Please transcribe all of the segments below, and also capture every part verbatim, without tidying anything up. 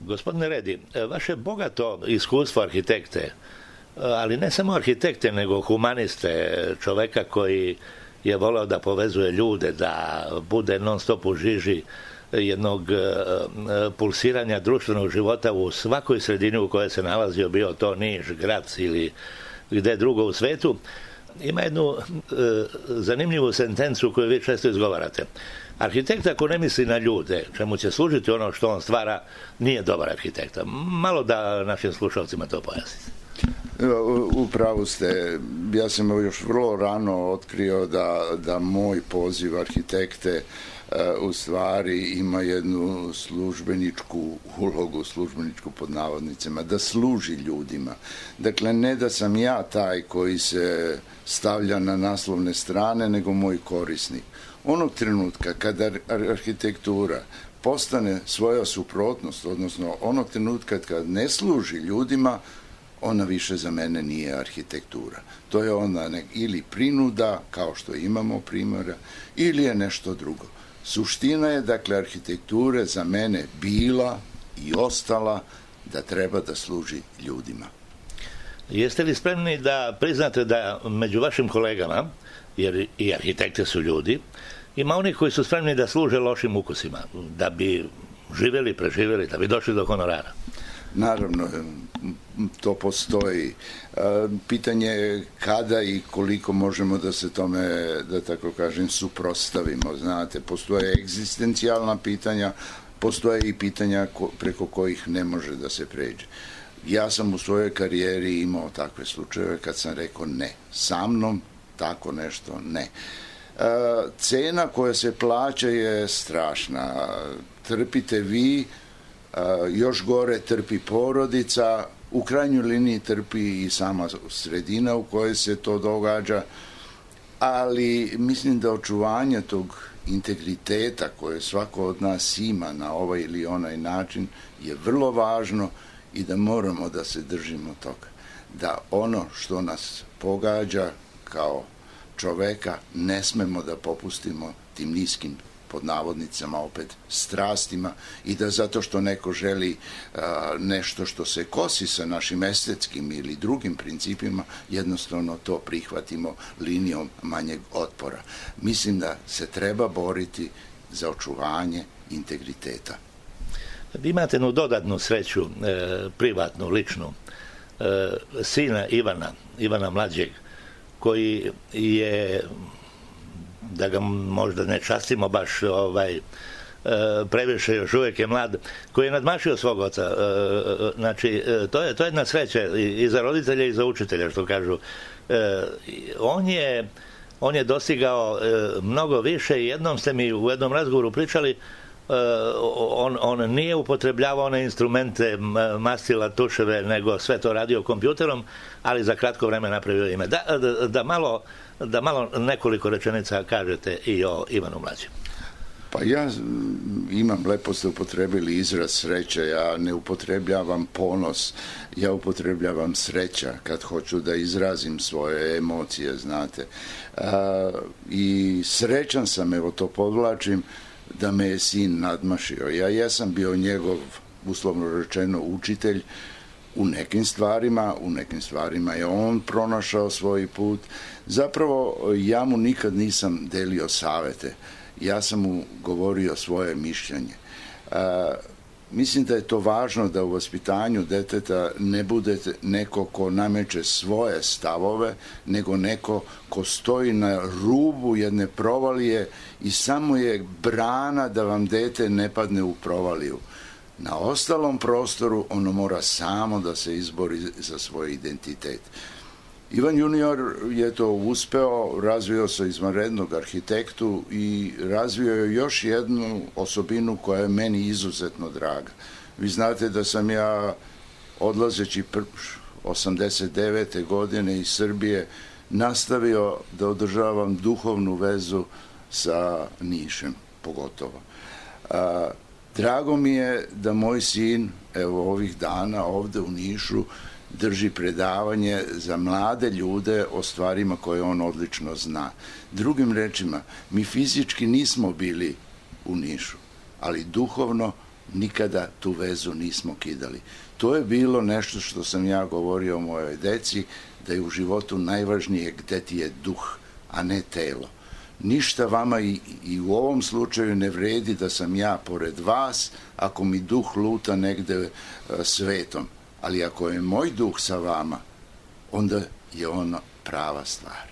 Gospodine Redi, vaše bogato iskustvo arhitekte, ali ne samo arhitekte, nego humaniste, čoveka koji je voleo da povezuje ljude, da bude non stop u žiži jednog pulsiranja društvenog života u svakoj sredini u kojoj se nalazio, bio to Niš, Grac ili gde drugo u svetu, ima jednu e, zanimljivu sentencu koju vi često izgovarate. Arhitekt ako ne misli na ljude, čemu će služiti ono što on stvara, nije dobar arhitekta. Malo da našim slušalcima to pojasnite. U pravu ste. Ja sam još vrlo rano otkrio da, da moj poziv arhitekte u stvari ima jednu službeničku ulogu, službeničku pod navodnicima, da služi ljudima. Dakle, ne da sam ja taj koji se stavlja na naslovne strane, nego moj korisnik. Onog trenutka kada arhitektura postane svoja suprotnost, odnosno onog trenutka kad ne služi ljudima, ona više za mene nije arhitektura. To je ona nek, ili prinuda, kao što imamo primjera, ili je nešto drugo. Suština je, dakle, arhitekture za mene bila i ostala da treba da služi ljudima. Jeste li spremni da priznate da među vašim kolegama, jer i arhitekte su ljudi, ima oni koji su spremni da služe lošim ukusima, da bi živjeli, preživjeli, da bi došli do honorara? Naravno, to postoji. Pitanje je kada i koliko možemo da se tome, da tako kažem, suprotstavimo. Znate, postoje egzistencijalna pitanja, postoje i pitanja preko kojih ne može da se pređe. Ja sam u svojoj karijeri imao takve slučajeve kad sam rekao ne. Sa mnom tako nešto ne. Cena koja se plaća je strašna. Trpite vi, još gore trpi porodica, u krajnjoj liniji trpi i sama sredina u kojoj se to događa, ali mislim da očuvanje tog integriteta koje svako od nas ima na ovaj ili onaj način je vrlo važno i da moramo da se držimo toga. Da ono što nas pogađa kao čoveka ne smemo da popustimo tim niskim pod navodnicama opet strastima i da zato što neko želi a, nešto što se kosi sa našim estetskim ili drugim principima, jednostavno to prihvatimo linijom manjeg otpora. Mislim da se treba boriti za očuvanje integriteta. Vi imate jednu dodatnu sreću, e, privatnu, ličnu, e, sina Ivana, Ivana mlađeg, koji je, da ga možda ne častimo baš ovaj, previše, još uvijek je mlad, koji je nadmašio svog oca. Znači, to je, to je jedna sreća i za roditelje i za učitelja, što kažu. On je, on je dostigao mnogo više i jednom ste mi u jednom razgovoru pričali, on, on nije upotrebljavao one instrumente, mastila, tuševe, nego sve to radio kompjuterom, ali za kratko vreme napravio ime. Da, da, da, malo, da malo nekoliko rečenica kažete i o Ivanu mlađem. Pa ja imam, lepo ste upotrebili izraz sreća, ja ne upotrebljavam ponos, ja upotrebljavam sreća kad hoću da izrazim svoje emocije, znate. A, i srećan sam, evo to podvlačim, da me je sin nadmašio. Ja jesam bio njegov, uslovno rečeno, učitelj u nekim stvarima, u nekim stvarima je on pronašao svoj put. Zapravo, ja mu nikad nisam delio savete. Ja sam mu govorio svoje mišljenje. A, mislim da je to važno da u vaspitanju deteta ne budete neko ko nameće svoje stavove, nego neko ko stoji na rubu jedne provalije i samo je brana da vam dete ne padne u provaliju. Na ostalom prostoru ono mora samo da se izbori za svoj identitet. Ivan junior je to uspeo, razvio se izvanrednog arhitektu i razvio je još jednu osobinu koja je meni izuzetno draga. Vi znate da sam ja, odlazeći osamdeset devete godine iz Srbije, nastavio da održavam duhovnu vezu sa Nišem, pogotovo. A, drago mi je da moj sin, evo ovih dana ovde u Nišu, drži predavanje za mlade ljude o stvarima koje on odlično zna. Drugim rečima, mi fizički nismo bili u Nišu, ali duhovno nikada tu vezu nismo kidali. To je bilo nešto što sam ja govorio o mojoj deci, da je u životu najvažnije gde ti je duh, a ne telo. Ništa vama i, i u ovom slučaju ne vredi da sam ja pored vas ako mi duh luta negde svetom. Ali ako je moj duh sa vama, onda je ono prava stvar.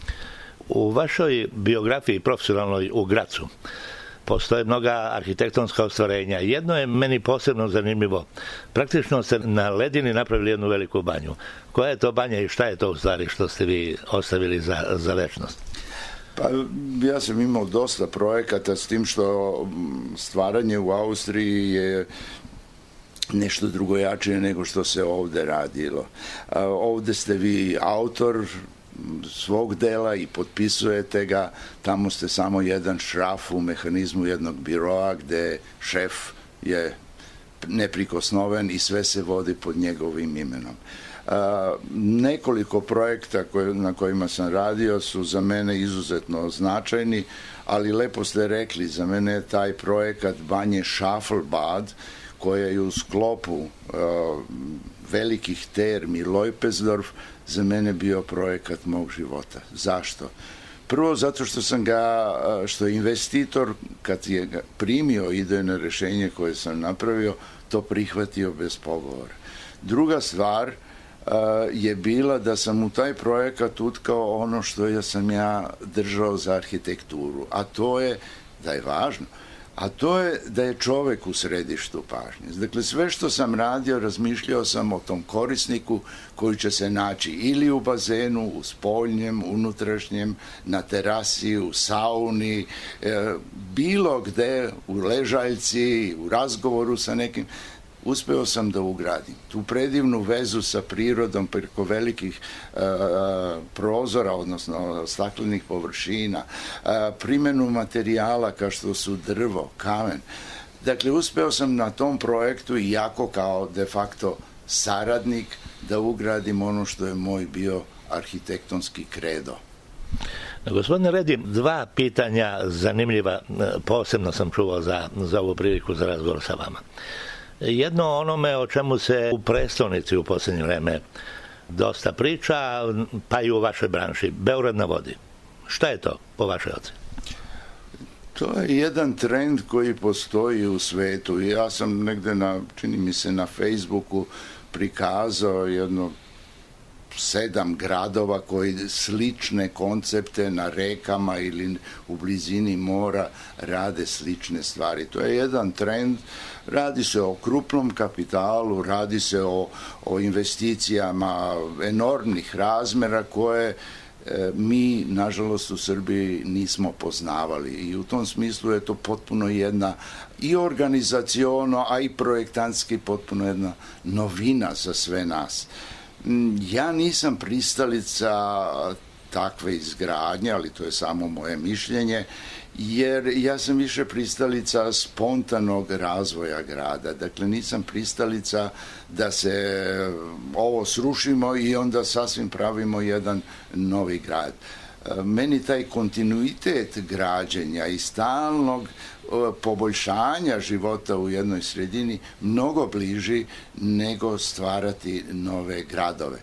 U vašoj biografiji profesionalnoj u Gracu postoje mnoga arhitektonska ostvarenja. Jedno je meni posebno zanimljivo. Praktično ste na ledini napravili jednu veliku banju. Koja je to banja i šta je to u stvari što ste vi ostavili za, za večnost? Pa ja sam imao dosta projekata, s tim što stvaranje u Austriji je nešto drugojačije nego što se ovde radilo. A, ovde ste vi autor svog dela i potpisujete ga, tamo ste samo jedan šraf u mehanizmu jednog biroa gde šef je neprikosnoven i sve se vodi pod njegovim imenom. A, nekoliko projekta koje, na kojima sam radio su za mene izuzetno značajni, ali lepo ste rekli, za mene je taj projekat banje Schafelbad, koja je u sklopu uh, velikih termi Leupesdorf, za mene bio projekat mog života. Zašto? Prvo, zato što sam ga, što je investitor, kad je ga primio idejno rešenje koje sam napravio, to prihvatio bez pogovora. Druga stvar uh, je bila da sam u taj projekat utkao ono što ja sam ja držao za arhitekturu, a to je, da je važno, a to je da je čovek u središtu pažnje. Dakle, sve što sam radio, razmišljao sam o tom korisniku koji će se naći ili u bazenu, u spoljnjem, unutrašnjem, na terasi, u sauni, e, bilo gde, u ležaljci, u razgovoru sa nekim. Uspeo sam da ugradim tu predivnu vezu sa prirodom preko velikih e, prozora, odnosno staklenih površina, e, primenu materijala kao što su drvo, kamen. Dakle, uspeo sam na tom projektu i jako kao de facto saradnik da ugradim ono što je moj bio arhitektonski kredo. Gospodine Redi, dva pitanja zanimljiva, posebno sam čuvao za, za ovu priliku za razgovor sa vama. Jedno onome o čemu se u prestonici u posljednje vreme dosta priča, pa i u vašoj branši, Beograd na vodi. Šta je to po vašoj oceni? To je jedan trend koji postoji u svetu. Ja sam negde, na, čini mi se, na Facebooku prikazao jedno sedam gradova koji slične koncepte na rekama ili u blizini mora rade slične stvari. To je jedan trend. Radi se o krupnom kapitalu, radi se o, o investicijama enormnih razmera koje e, mi, nažalost, u Srbiji nismo poznavali. I u tom smislu je to potpuno jedna i organizaciono, a i projektantski potpuno jedna novina za sve nas. Ja nisam pristalica takve izgradnje, ali to je samo moje mišljenje, jer ja sam više pristalica spontanog razvoja grada. Dakle, nisam pristalica da se ovo srušimo i onda sasvim pravimo jedan novi grad. Meni taj kontinuitet građenja i stalnog poboljšanja života u jednoj sredini mnogo bliži nego stvarati nove gradove.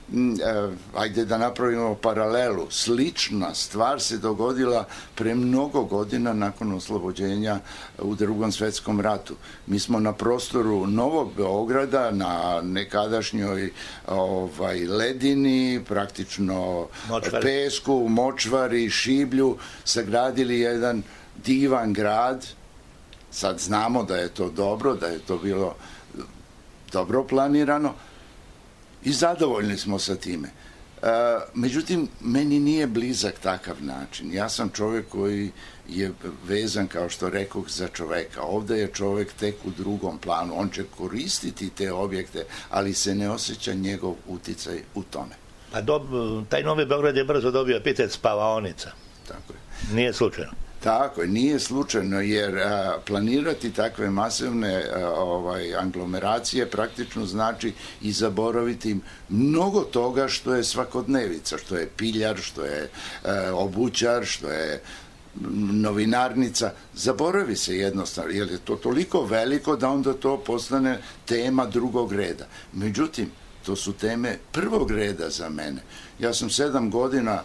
Ajde da napravimo paralelu. Slična stvar se dogodila pre mnogo godina nakon oslobođenja u Drugom svetskom ratu. Mi smo na prostoru Novog Beograda, na nekadašnjoj ovaj, ledini, praktično močvari. pesku, močvari, šiblju, sagradili jedan divan grad. Sad znamo da je to dobro, da je to bilo dobro planirano i zadovoljni smo sa time. E, međutim, meni nije blizak takav način. Ja sam čovjek koji je vezan, kao što rekoh, za čoveka. Ovde je čovjek tek u drugom planu. On će koristiti te objekte, ali se ne osjeća njegov uticaj u tome. A do, taj Novi Beograd je brzo dobio epitet spavaonica. Tako je. Nije slučajno. Tako je, nije slučajno, jer a, planirati takve masivne a, ovaj, aglomeracije praktično znači i zaboraviti mnogo toga što je svakodnevica, što je piljar, što je a, obućar, što je novinarnica, zaboravi se jednostavno, jer je to toliko veliko da onda to postane tema drugog reda. Međutim, to su teme prvog reda za mene. Ja sam sedam godina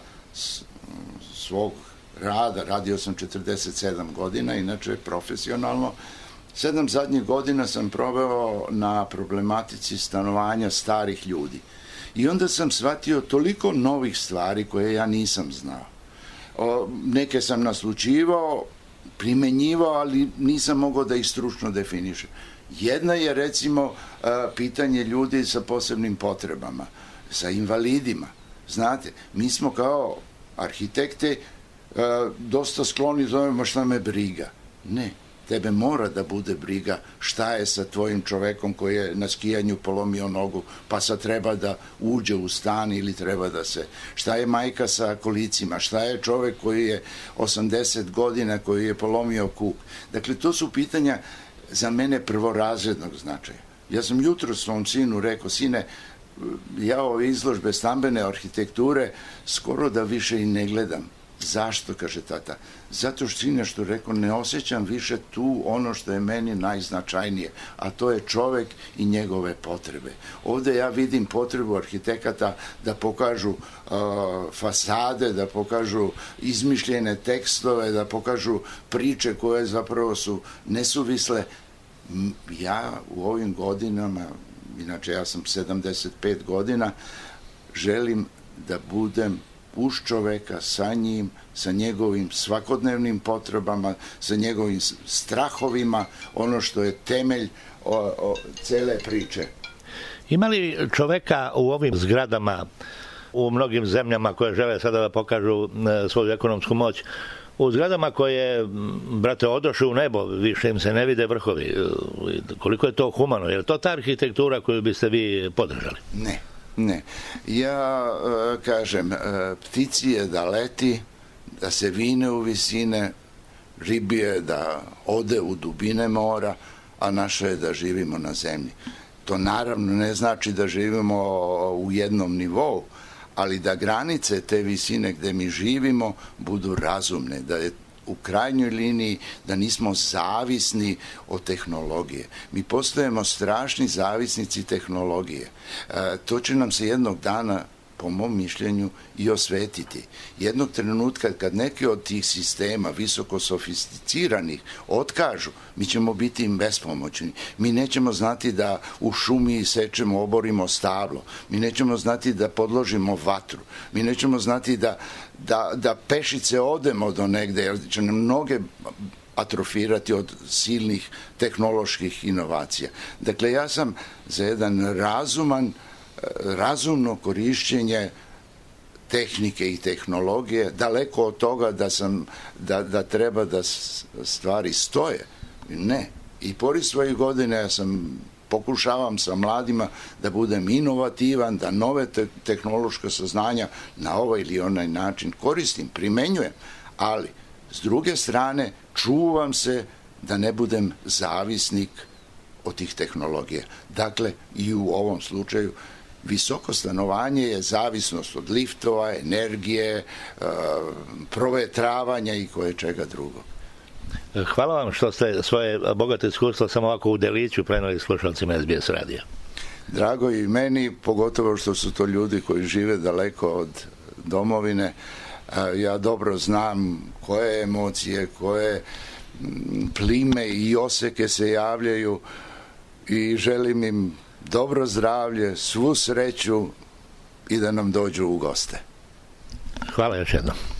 svog rada, radio sam četrdeset sedam godina, inače profesionalno. Sedam zadnjih godina sam proveo na problematici stanovanja starih ljudi. I onda sam shvatio toliko novih stvari koje ja nisam znao. O, neke sam naslučivao, primenjivao, ali nisam mogao da ih stručno definišem. Jedna je, recimo, pitanje ljudi sa posebnim potrebama, sa invalidima. Znate, mi smo kao arhitekte dosta skloni zovemo šta me briga. Ne, tebe mora da bude briga šta je sa tvojim čovekom koji je na skijanju polomio nogu, pa sad treba da uđe u stan ili treba da se... Šta je majka sa kolicima, šta je čovek koji je osamdeset godina, koji je polomio kuk. Dakle, to su pitanja za mene prvorazrednog značaja. Ja sam jutro svom sinu rekao, sine, ja ove izložbe stambene arhitekture skoro da više i ne gledam. Zašto, kaže tata? Zato što, sine, što rekao, ne osjećam više tu ono što je meni najznačajnije, a to je čovek i njegove potrebe. Ovde ja vidim potrebu arhitekata da pokažu uh, fasade, da pokažu izmišljene tekstove, da pokažu priče koje zapravo su nesuvisle. Ja u ovim godinama, inače ja sam sedamdeset pet godina, želim da budem uz čoveka, sa njim, sa njegovim svakodnevnim potrebama, sa njegovim strahovima, ono što je temelj o, o cele priče. Ima li čoveka u ovim zgradama, u mnogim zemljama koje žele sada da pokažu svoju ekonomsku moć, u zgradama koje, brate, odoše u nebo, više im se ne vide vrhovi. Koliko je to humano? Je li to ta arhitektura koju biste vi podržali? Ne. Ne. Ja e, kažem, e, ptici je da leti, da se vine u visine, ribi je da ode u dubine mora, a naše je da živimo na zemlji. To naravno ne znači da živimo u jednom nivou, ali da granice te visine gde mi živimo budu razumne, da je u krajnjoj liniji da nismo zavisni od tehnologije. Mi postajemo strašni zavisnici tehnologije. E, to će nam se jednog dana, po mom mišljenju, i osvetiti. Jednog trenutka kad neki od tih sistema visoko sofisticiranih otkažu, mi ćemo biti im bespomoćni. Mi nećemo znati da u šumi sečemo, oborimo stablo. Mi nećemo znati da podložimo vatru. Mi nećemo znati da, da, da pešice odemo do negde, jer će nam mnoge atrofirati od silnih tehnoloških inovacija. Dakle, ja sam za jedan razuman razumno korišćenje tehnike i tehnologije, daleko od toga da sam da, da treba da stvari stoje. Ne. I pored svojih godina ja sam pokušavam sa mladima da budem inovativan, da nove te, tehnološka saznanja na ovaj ili onaj način koristim, primenjujem, ali s druge strane čuvam se da ne budem zavisnik od tih tehnologija. Dakle, i u ovom slučaju visoko stanovanje je zavisnost od liftova, energije, provetravanja i koje čega drugog. Hvala vam što ste svoje bogato iskustvo samo ovako u deliću preneli slušalcima S B S radija. Drago i meni, pogotovo što su to ljudi koji žive daleko od domovine. Ja dobro znam koje emocije, koje plime i oseke se javljaju i želim im dobro zdravlje, svu sreću i da nam dođu u goste. Hvala još jednom.